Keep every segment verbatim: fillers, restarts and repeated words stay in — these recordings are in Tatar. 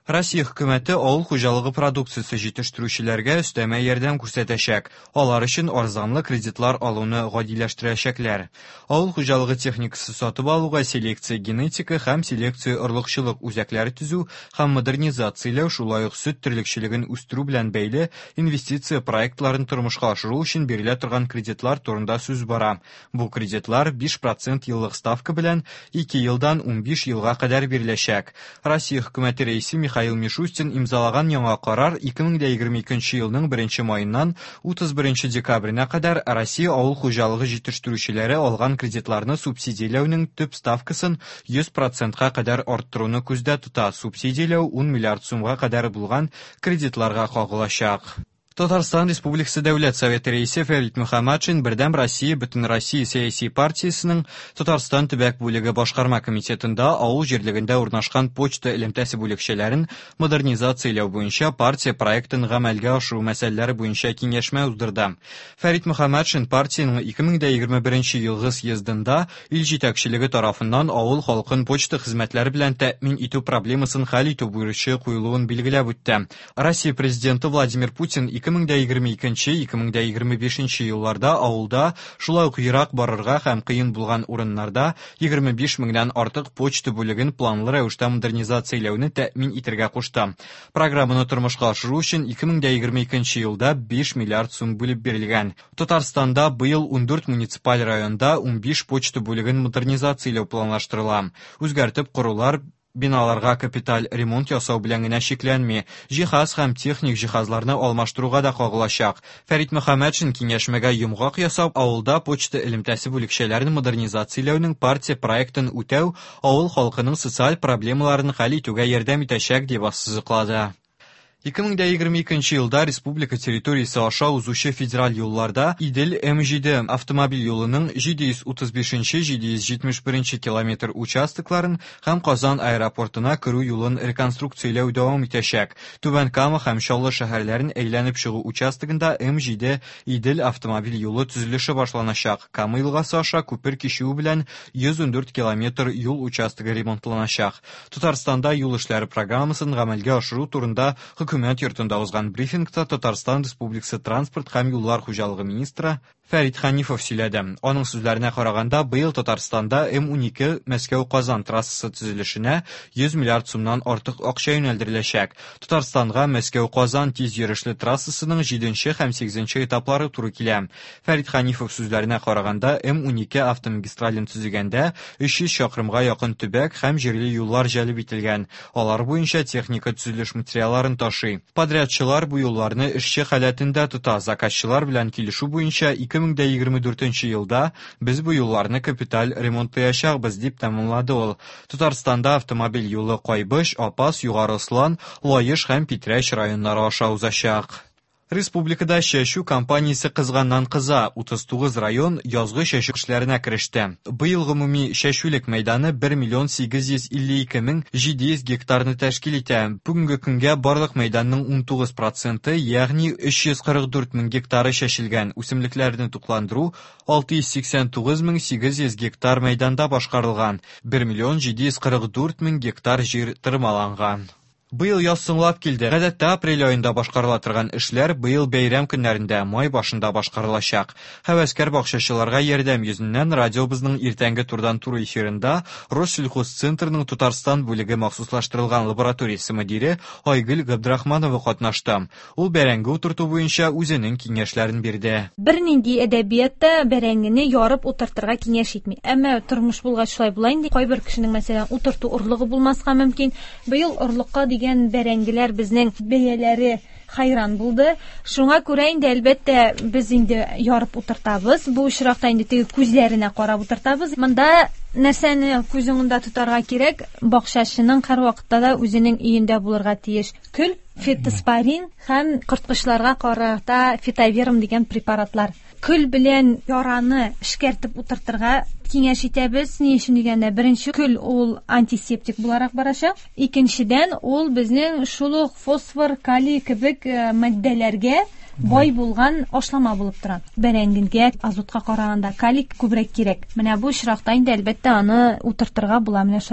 Россия хөкүмәте авыл хуҗалыгы продукциясе җитештерүчеләргә өстәмә ярдәм күрсәтәчәк. Алар өчен арзанлы кредитлар алуны гадиләштерәчәкләр. Авыл хуҗалыгы техникасы сатып алуга селекция генетика һәм селекция орлыкчылык үзәкләре төзү һәм модернизацияләү, шулай ук сөт терлекчелеген үстерү белән бәйле инвестиция проектларын тормышка ашыру өчен бирелә торган кредитлар турында сүз бара. Бу кредитлар биш процент еллык ставка белән ике елдан ун биш елга кадәр биреләчәк. Россия хөкүмәте рәисе Михаил Мишустин имзалаган яңа карар ике мең егерме икенче елның беренче маеннан утыз беренче декабренә кадәр Россия авыл хуҗалыгы җитештерүчеләре алган кредитларны субсидияләүнең төп ставкасын йөз процентка кадәр арттыруны күздә тота. Субсидияләү ун миллиард сумга кадәр булган кредитларга кагылачак. Татарстан Республикасы Дәүләт Советы рәисе Фәрит Мөхәммәтшин Бердәм Россия Бөтен Россия сәяси партиясының Татарстан төбәк бүлеге башкарма комитетында авыл җирлегендә урнашкан почта элемтәсе бүлекчәләрен модернизацияләү буенча партия проектын гамәлгә ашыру мәсьәләләре буенча киңәшмә уздырды. Фәрит Мөхәммәтшин партияның ике мең егерме беренче елгы съездында ил җитәкчелеге тарафыннан авыл халкын почта хезмәтләре белән тәэмин итү проблемасын хәл итү бурычы куелуын билгеләп үтте. Россия президенты Владимир Путин ике мең егерме икенче - ике мең егерме бишенче елларда авылда, шулай ук ерак барырга һәм кыен булган урыннарда егерме биш меңнән артык почта бүлеген планлы рәвештә модернизацияләүне тәэмин итәргә кушты. Программаны тормышка ашыру өчен ике мең егерме икенче елда биш миллиард сум бүлеп бирелгән. Татарстанда быел ун дүрт муниципаль районда ун биш почта бүлеген модернизацияләү планлаштырыла. Үзгәртеп корулар биналарга капиталь ремонт ясау белән генә шикләнми, җиһаз һәм техник җиһазларны алмаштыруга да кагылачак. Фәрит Мөхәммәтшин киңәшмәгә йомгак ясап, авылда почта элемтәсе бүлекчәләрен модернизацияләүнең партия проектын үтәү авыл халкының социаль проблемаларын хәл итүгә ярдәм итәчәк дип ассызыклады. ике мең егерме икенче елда республика территориясе аша узучы федераль юлларда Идел-М җиде автомобиль юлының җиде йөз утыз бишенче - җиде йөз җитмеш беренче километр участокларын һәм Казан аэропортына керү юлын реконструкцияләү дәвам итәчәк. Түбән Кама һәм Чаллы шәһәрләрен әйләнеп чыгу участогында М җиде Идел автомобиль юлы төзелеше башланачак. Кама елгасы аша күпер кичү белән йөз ун дүрт километр юл участогы ремонтланачак. Татарстанда юл эшләре программасын гамәлгә ашыру турында Хөкүмәт йортында узган брифингта Татарстан Республикасы транспорт һәм юллар хуҗалыгы министры Фәрит Хәнифов сөйләде. Аның сүзләренә караганда, быел Татарстанда М ун ике Мәскәү-Казан трассасы төзелешенә йөз миллиард сумнан артык акча юнәлдереләчәк. Татарстанга Мәскәү-Казан тиз йөрешле трассасының җиденче һәм сигезенче этаплары туры килә. Фәрит Хәнифов сүзләренә караганда, М ун ике автомагистрален төзегәндә өч йөз чакрымга якын төбәк һәм җирле юллар җәлеп ителгән. Алар буенча техника төзелеш материалларын ташый. Подрядчылар бу юлларны эшче халәтендә тота. Заказчылар белән килешү буенча ике мең егерме дүртенче елда без бу юлларны капиталь ремонтлаячакбыз дип тәмамлады ул. Татарстанда автомобиль юлы Кайбыш, Апас, Югары Ослан, Лаеш һәм Питрәч районнары аша узачак. Республикада чәчү кампаниясе кызганнан кыза. утыз тугыз район язгы чәчү эшләренә кереште. Быел гомуми чәчүлек мәйданы бер миллион сигез йөз илле ике мең җиде йөз гектарны тәшкил итә. Бүгенге көнгә барлык мәйданның ун тугыз проценты, ягъни өч йөз кырык дүрт мең гектары чәчелгән. Үсемлекләрне тукландыру алты йөз сиксән тугыз мең сигез йөз гектар мәйданда башкарылган. бер миллион җиде йөз кырык дүрт мең гектар җир тырмаланган. Быел яз соңлап килде. Гадәттә апрель айында башкарыла торган эшләр быел бәйрәм көннәрендә, май башында башкарылачак. Һәвәскәр бакчачыларга ярдәм йөзеннән радиобызның иртәнге турдан туры эфирында Россельхозцентрның Татарстан бүлеге махсуслаштырылган лабораториясе мөдире Айгөл Габдрахманова катнашты. Ул бәрәңге утырту буенча үзенең киңәшләрен бирде. Бернинди әдәбиятта бәрәңгене ярып утыртырга киңәш итми. Әмма тормыш булгач шулай була инде. Кайбер кешенең мәсәлән утырту урлыгы булмаска мөмкин. Быел урлыкка бәрәңгеләр безнең бәяләре хайран булды. Шуңа күрә инде әлбәттә без инде ярып утыртабыз. Бу очракта инде теге күзләренә карап утыртабыз. Монда нәрсәне күз уңында тотарга кирәк? Бакчачының һәр вакытта да үзенең өендә булырга тиеш. Көл, фитоспорин һәм кырткычларга карата фитоверм дигән препаратлар. Көл белән яраны эшкәртеп утыртырга киңәш итәбез. Ни өчен дигәндә, беренче көл ул антисептик буларак барачак. Икенчедән ул безнең шул ук фосфор, калий кебек матдәләргә бай булган ашлама булып тора. Бәрәңгегә азотка караганда калий күбрәк кирәк. Менә бу очракта инде әлбәттә аны утыртырга була, менә шайтырып.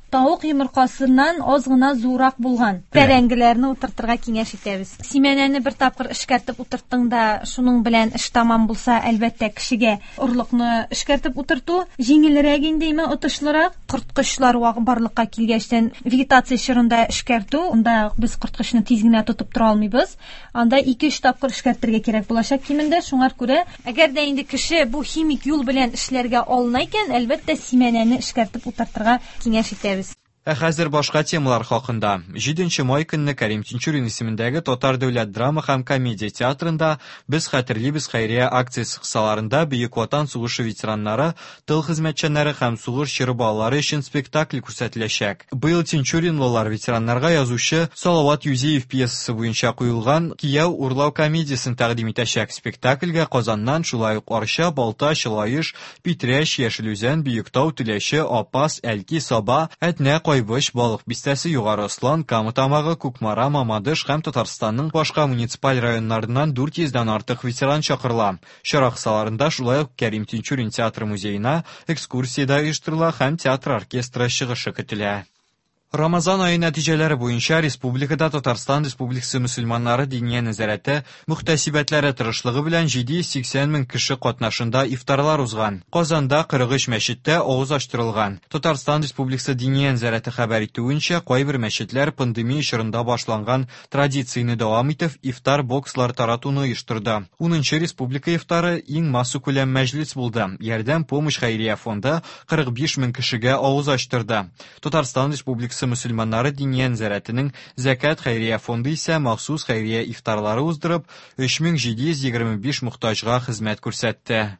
тавык йомыркасыннан аз гына зурак булган бәрәңгеләрне утыртырга киңәш итәбез. Симәнәне бер тапкыр эшкәртеп утырттың да, шуның белән эш тамам булса, әлбәттә кешегә орлыкны эшкәртеп утырту җиңелрәк индеме, отышлырак. Корткычлар барлыкка килгәчтән вегетация чорында эшкәртү, анда без корткычны тиз генә тотып тора алмыйбыз. Анда ике-өч тапкыр эшкәртергә кирәк булачак кимендә. Шуңар күрә, әгәр дә инде кеше бу химик юл белән эшләргә алына икән, әлбәттә симәнәне эшкәртеп утыртырга киңәш итәбез. Ә хәзер башка темалар хакында. җиденче май көнне Кәрим Тинчурин исемендәге Татар дәүләт драма һәм комедия театрында без хәтерлибез хәйрия акциясе кысаларында Бөек Ватан сугышы ветераннары, тыл хезмәтчәннәре һәм сугыш чоры балалары өчен спектакль күрсәтеләчәк. Быел Тинчуринлылар ветераннарга язучы Салават Юзеев пьесасы буенча куелган Кияү урлау комедиясын тәкъдим итәчәк. Спектакльгә Казаннан, шулай ук Арча, Балта, Чылаеш, Питрәч, Яшелүзән, Бөектау, Түләче, Апас, Әлки, Саба, Әтнә, Кайбыш, Балык бистәсе, Югары Ослан, Кама тамагы, Кукмара, Мамадыш һәм Татарстанның башка муниципаль районнарыннан дүрт йөздән артык ветеран чакырыла. Чара кысаларында шулай ук Кәрим Тинчурин театры музеена экскурсияда оештырыла һәм театр оркестры чыгышы көтелә. Рамазан айы нәтиҗәләре буенча республикада Татарстан Республикасы мөселманнары диния нәзарәте мөхтәсибәтләре тырышлыгы белән җиде йөз сиксән мең кеше катнашында ифтарлар узган. Казанда кырык өч мәчеттә авыз ачтырылган. Татарстан Республикасы диния нәзарәте хәбәр итүенчә, кайбер мәчетләр пандемия чорында башланган традицияне дәвам итеп, ифтар бокслар таратуны оештырды. унынчы республика ифтары иң массу күләм мәҗлес булды. Ярдәм помощь хәйрия фонды кырык биш мең кешегә авыз ачтырды. Татарстан Республикасы мөселманнары диния нәзарәтенең Зәкат хәйрия фонды исә махсус хәйрия ифтарлары уздырып, өч мең җиде йөз егерме биш мохтаҗга хезмәт күрсәтте.